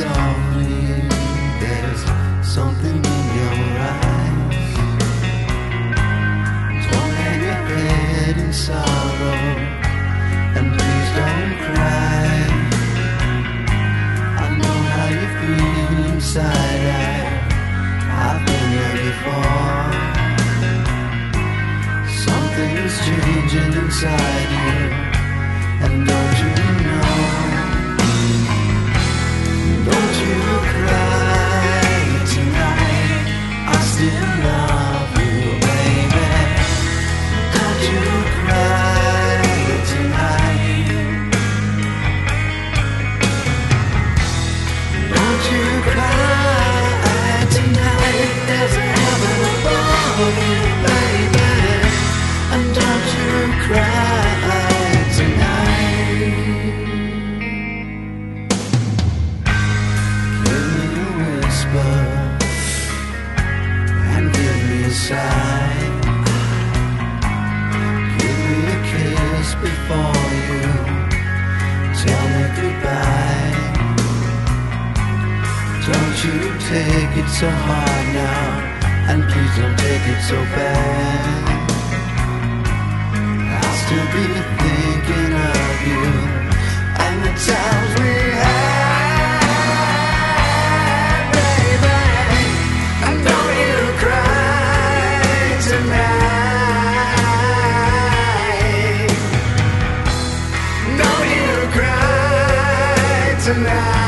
softly, there's something in your eyes. Don't hang your head in sorrow, and please don't cry. I know how you feel inside. I've been there before. Something's changing inside you, and don't you know? Don't you cry tonight, I still love you, baby. Don't you cry tonight. Don't you cry tonight, there's a heaven above you, baby. And don't you cry tonight. Give me a whisper and give me a sigh. Give me a kiss before you tell me goodbye. Don't you take it so hard now, and please don't take it so bad. I'll still be thinking of you and the times we had, baby. And don't you cry tonight. Don't you cry tonight.